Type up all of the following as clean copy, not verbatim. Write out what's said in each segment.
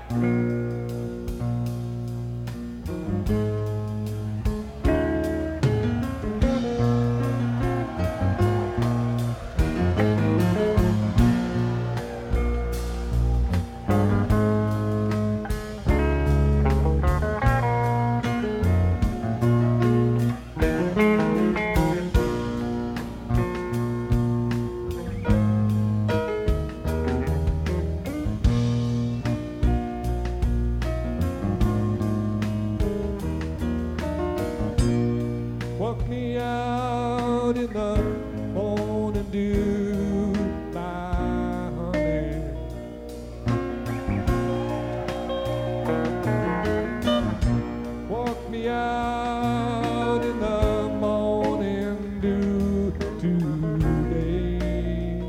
Walk me out in the morning dew, my honey. Walk me out in the morning dew today.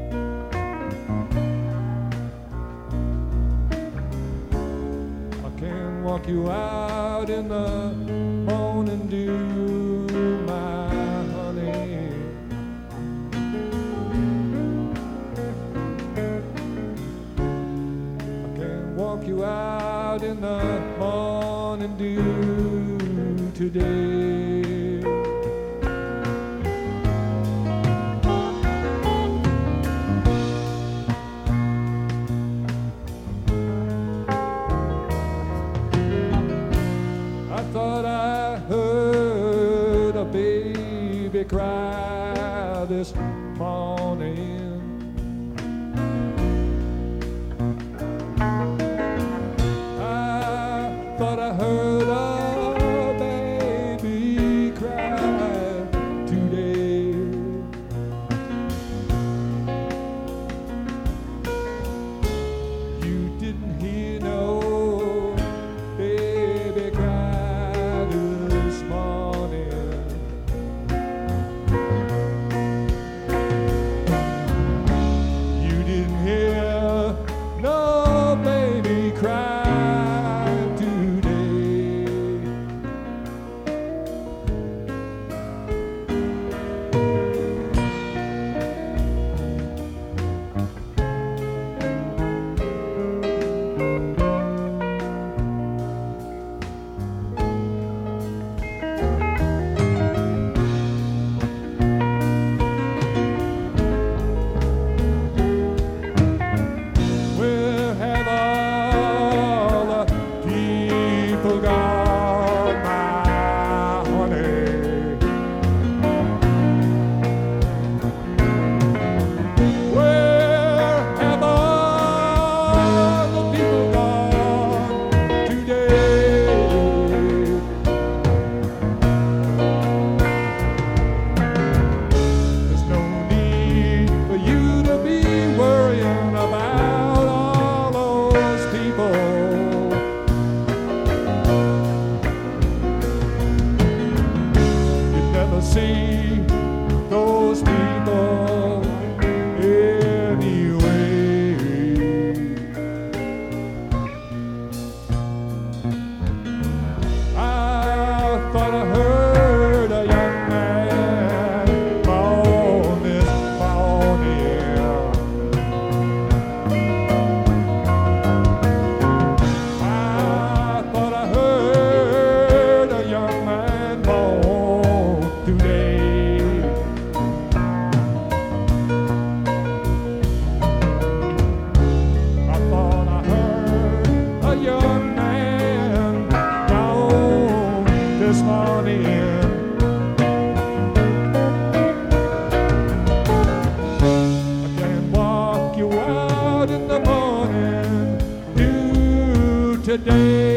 I can walk you out in the morning dew, my honey. I can walk you out in the morning dew today. I thought I heard a baby cry this morning. I thought I heard a baby cry today. You didn't hear no baby cry this morning. You didn't hear no baby cry today. Where have all the people gone, my honey? Where have all the people gone today? There's no need for you to be worrying about all those people. You never see those people anyway. I thought I heard a young man moan this morning. I thought I heard a young man moan today. I thought I heard a young man moan this morning. I can walk you out in the morning dew today.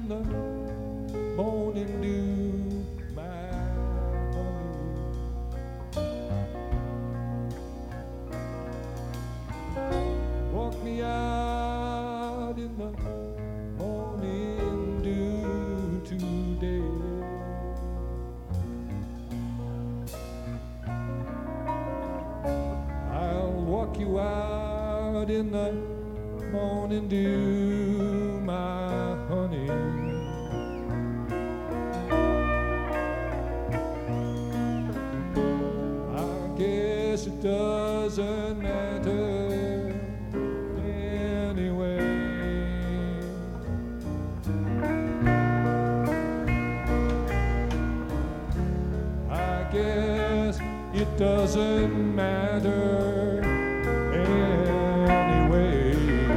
in the morning dew, my honey. Walk me out in the morning dew today. I'll walk you out in the morning dew, my honey. I guess it doesn't matter anyway. I guess it doesn't matter anyway.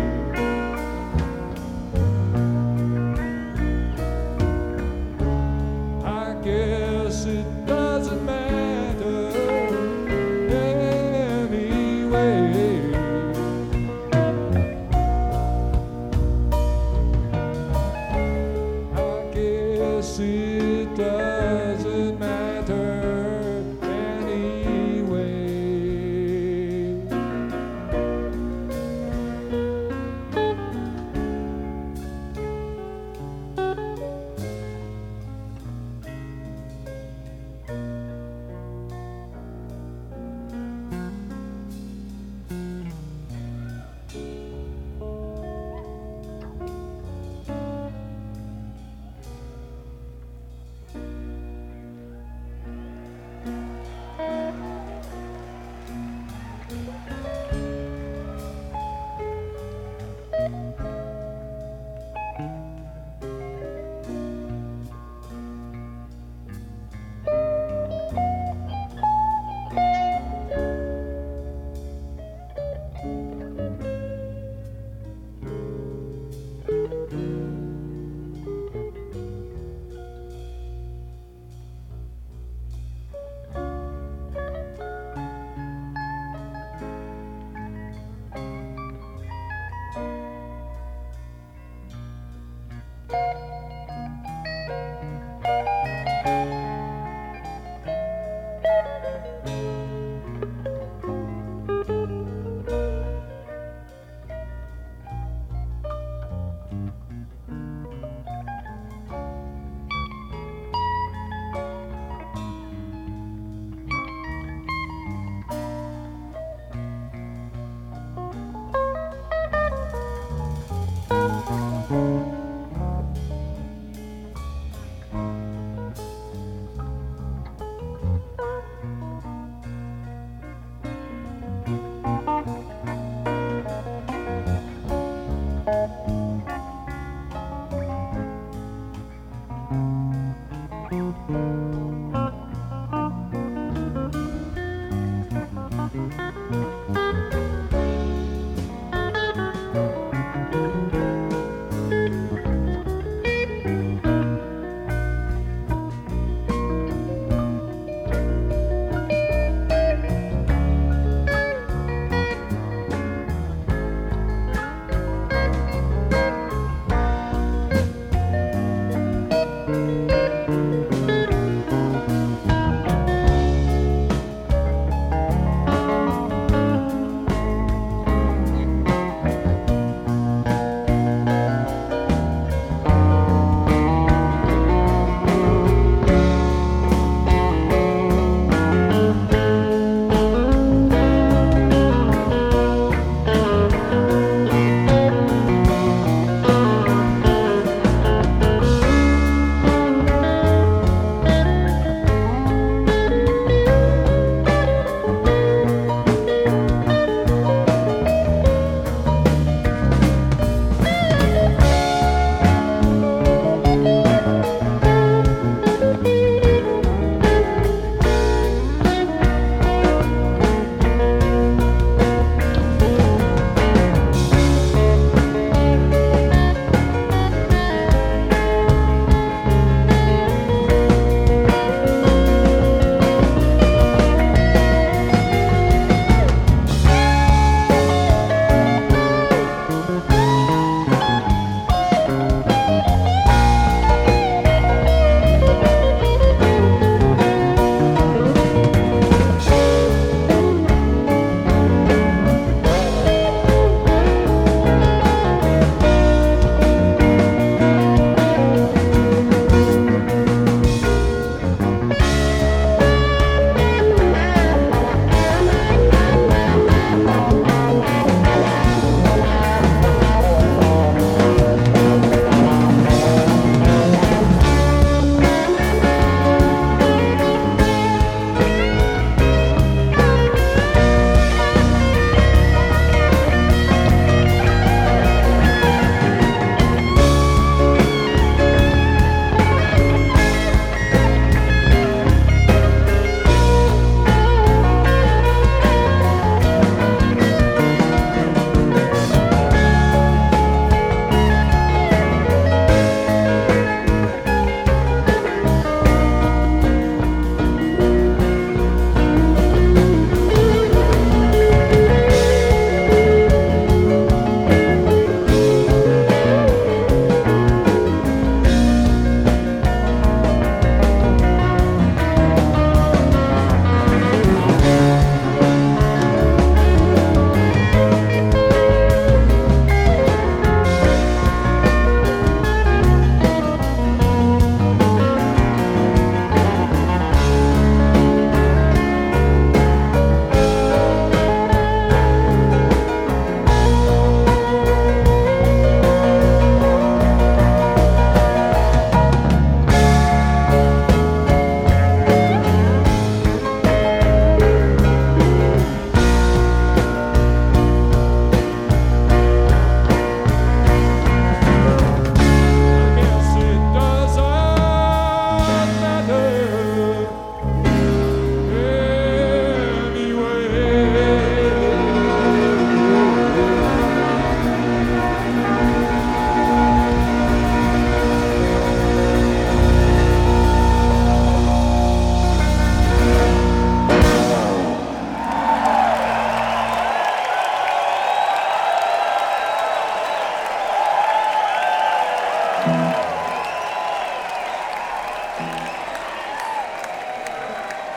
I guess it doesn't matter anyway. I guess it doesn't matter anyway.